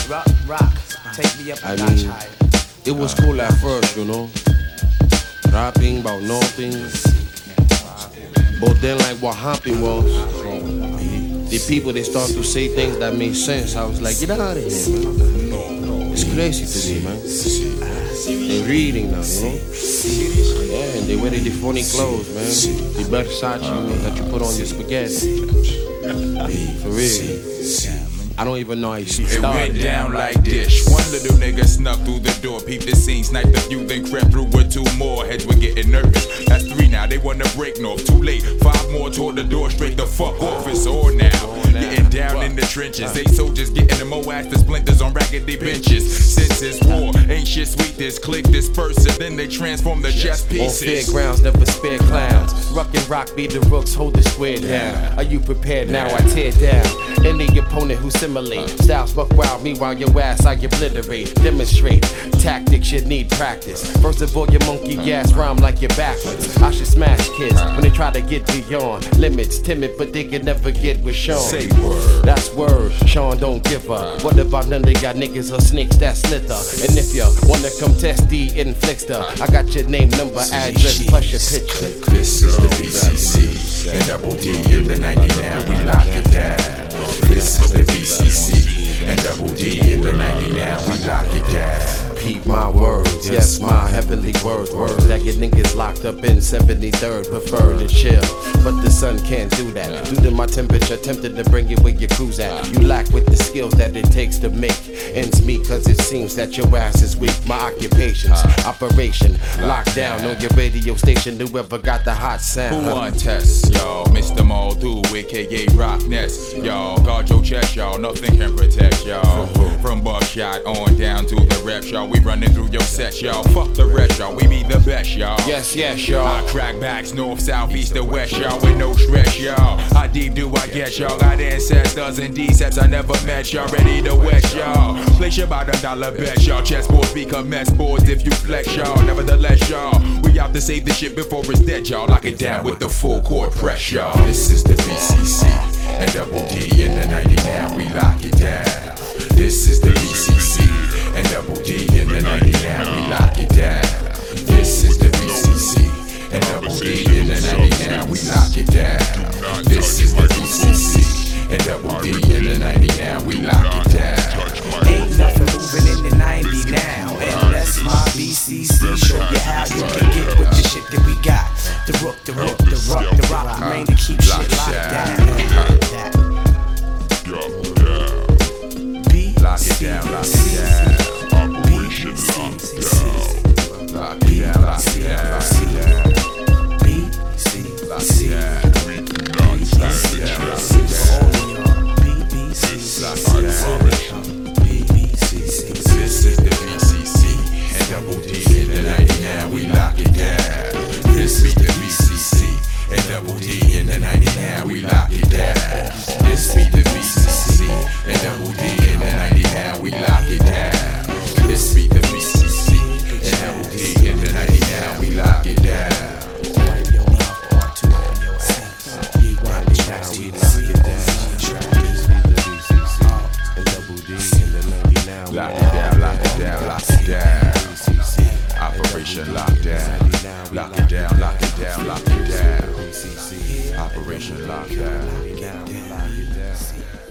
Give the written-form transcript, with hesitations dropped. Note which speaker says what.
Speaker 1: Rock, take me up a notch higher.
Speaker 2: It was cool at first, you know. Rapping about nothing. But then like what happened was, the people they start to say things that make sense. I was like, get out of here, man. It's crazy to me, man. They're reading now, you know. Yeah, and they wearing the funny clothes, man. The Versace that you put on your spaghetti. For real. I don't even know how you started.
Speaker 3: It went down like this. One little nigga snuck through the door, peeped the scene, sniped a few, then crept through with two more. Heads were getting nervous. That's three now, they wanna break north. Too late, five more toward the door, straight the fuck off. It's all now. Getting down in the trenches. 8 soldiers getting the moass to splinters on raggedy benches. Since it's war, ain't shit sweet. This click disperse it, then they transform the chess pieces.
Speaker 2: On fairgrounds, never spare clowns. Ruck and rock, be the rooks, hold the square down. Are you prepared now? I tear down any opponent who simulate. Styles buck wild, meanwhile your ass I obliterate. Demonstrate tactics you need practice. First of all, your monkey ass rhyme like you're backwards. I should smash kids when they try to get beyond limits. Timid, but they can never get with Sean.
Speaker 3: Say word.
Speaker 2: That's word. Sean don't give up. What about none of y'all niggas or snakes that slither? And if you wanna come test the inflictor, I got your name, number, address, plus your picture.
Speaker 3: This is the BCC and Double D in the 99. We lock it down. This is the BCC and Double D in the 99. We lock it down.
Speaker 2: Repeat my words, yes, my heavenly words. Words that get niggas locked up in 73rd. Prefer to chill, but the sun can't do that. Due to my temperature, tempted to bring it where your cruise at. You lack with the skills that it takes to make ends meet, cause it seems that your ass is weak. My occupation's operation, lockdown on your radio station. Whoever got the hot sound.
Speaker 3: Who want test, y'all? Mr. Muldoon, aka Rock Nest, y'all. Guard your chest, y'all. Nothing can protect y'all. From buckshot on down to the rep, y'all. We running through your set, y'all. Fuck the rest, y'all. We be the best, y'all.
Speaker 2: Yes, yes, y'all.
Speaker 3: I crack backs north, south, east, and west, y'all. With no stress, y'all. How deep do I get, y'all? Got ancestors and D-sets I never met, y'all. Ready to west, y'all. Place your $1 bet, y'all. Chessboards become mess boards if you flex, y'all. Nevertheless, y'all. We out to save the shit before it's dead, y'all. Lock it down with the full court press, y'all. This is the BCC and Double D in the 99. We lock it down. This is the BCC and Double D in the 99. We lock it down. This is the BCC and Double D in the 99. We lock it down. This is the BCC and Double D in the 99. We lock it down.
Speaker 1: Ain't nothing moving in the 90 now. And that's my BCC. Show you how you can get with the shit that we got. The rook, the rook, the rock, the rock, the main to keep shit locked down.
Speaker 3: Lock it down, lock it down. Operation Lockdown. Lock it down, lock it down, lock it down.
Speaker 1: BCC.
Speaker 3: Lock it down. We do not stand a chance. Lock it down. This is the BCC and Double D in the 99. We lock it down. This is the BCC and Double D in the 99. We lock it down. This is the BCC and Double D in the 99. We lock it down. This be the BCC and Double D in the 99. We lock it down. Lock it down, lock it down, lock it down. Operation Lockdown. Lock it down, lock it down, lock it down. Operation Lockdown.